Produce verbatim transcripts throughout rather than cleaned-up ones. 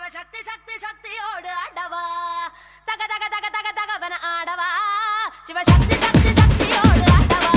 சிவசக்தி சக்தி சக்தியோடு ஆடவா தக தக தக தக தகவன ஆடவா சிவசக்தி சக்தி சக்தியோடு ஆடவா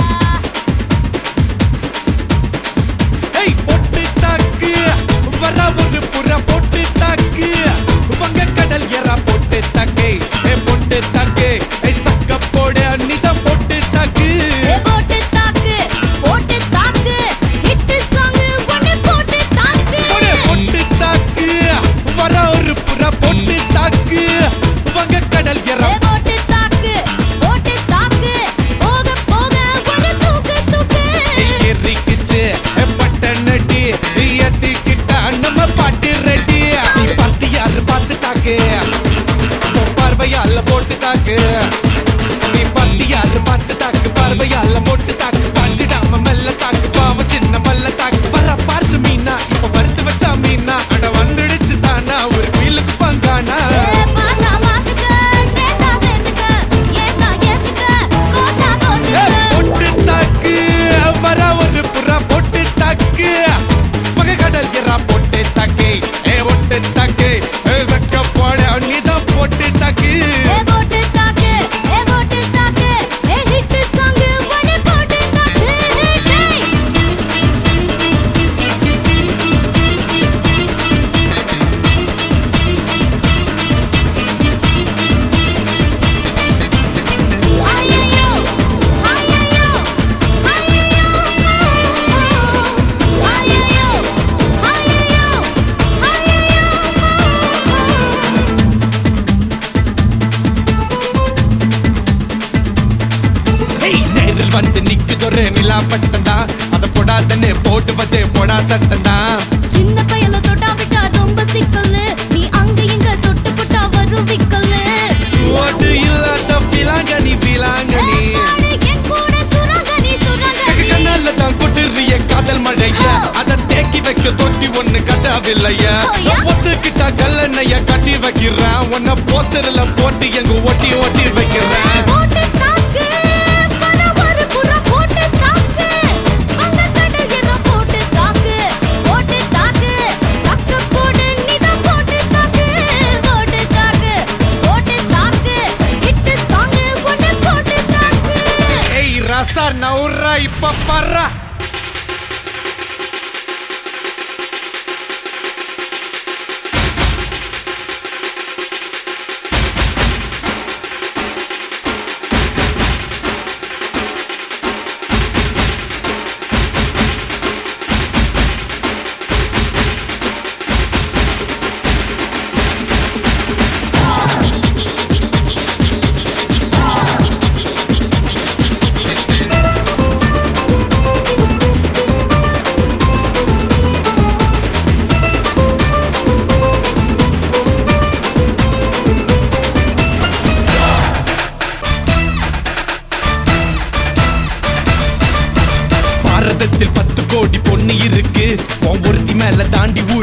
ஏய் பொட்டு தாக்கு வர ஒரு புற பொட்டு தாக்கு வங்க கடல் எறா பொட்டு தாக்கு ஏ பொட்டு தாக்கு ஏ சக்க போடு அன்னிதம் பொட்டு தாக்கு ஏ பொட்டு தாக்கு பொட்டு தாக்கு ஹிட் சாங் ஒன்னு பொட்டு தாக்கு ஒரே பொட்டு தாக்கு வர ஒரு புற பொட்டு தாக்கு வங்க கடல் எறா ஏ பொட்டு தாக்கு பொட்டு தாக்கு போக போக ஒரு தூக்கு தூக்கு ஏறிக்கிச்சு பட்டனடி ஏத்திக்கிட்ட நம்ம பாட்டு ரெடி நீ பார்த்து யாரு பார்த்து தாக்கு பார்வையால போட்டு தாக்கு நீ பார்த்து யாரு பார்த்து தாக்கு பார்வையால போட்டு தாக்கு பாஞ்சிடாம மெல்ல தாக்கு பாவம் சின்ன பல்ல தாக்கு வர பாரு மீனா இப்ப வறுத்து வச்சா மீனா அட வந்துடுச்சு தானா ஒரு வீலுக்கு பங்கானா ஏ பாத்தா பாத்துக்க சேத்தா சேத்துக்க ஏத்தா ஏத்துக்க கோட்டா கோத்துக்க பொட்டு தாக்கு வர ஒரு புறா பொட்டு தாக்கு மக கடல் எறா பொட்டு தாக்கு ஏ பொட்டு தாக்கு ஏ சக்க போட அன்னிதான் பொட்டு தாக்கு ஏ பொட்டு தாக்கு ஏ பொட்டு தாக்கு ஏ ஹிட் சாங் ஒன்னு பொட்டு தாக்கு டேய் ஐயையோ ஐயையோ ஐயையோ ஐயையோ ஐயையோ ஐயையோ ஏய் நேரில் வந்து நிக்குதொரு நிலா பட்டந்தா அத போடாதன்னு போட்டுவதே போடா சட்டந்தா சின்ன பயல தொட்டா விட்டா ரொம்ப சிக்கலு நீ அங்க இங்க தொட்டு புட்டா வரும் விக்கலு ஓட்டு இல்லாத பிலாங்க நீ பிலாங்க நீ பாடு என் கூட சுரங்க நீ சுரங்க நீ கண்ணால தான் கொட்டுறிய காதல் மழைய அத தேக்கி வைக்க தொட்டி ஒண்ணு கட்டாவில்லைய ஓயா. ஒத்துக்கிட்டா கல்லணைய கட்டி வைக்கிறேன் உன்ன போஸ்டர்ல போட்டு எங்க ஒட்டி ஒட்டி வைக்கிறேன் போட்டு தாக்கு வர ஒரு புற போட்டு தாக்கு வந்த கடல் என்ன போட்டு தாக்கு போட்டு தாக்கு சக்க போடு நீதான் போட்டு தாக்கு போட்டு தாக்கு போட்டு தாக்கு ஹிட் சாங் ஒன்னு போட்டு தாக்கு ஏய் ரசா நவுரா இப்ப பர்றா பாரதத்தில் பத்து கோடி பொண்ணு இருக்கு உன் ஒருத்தி மேல தாண்டி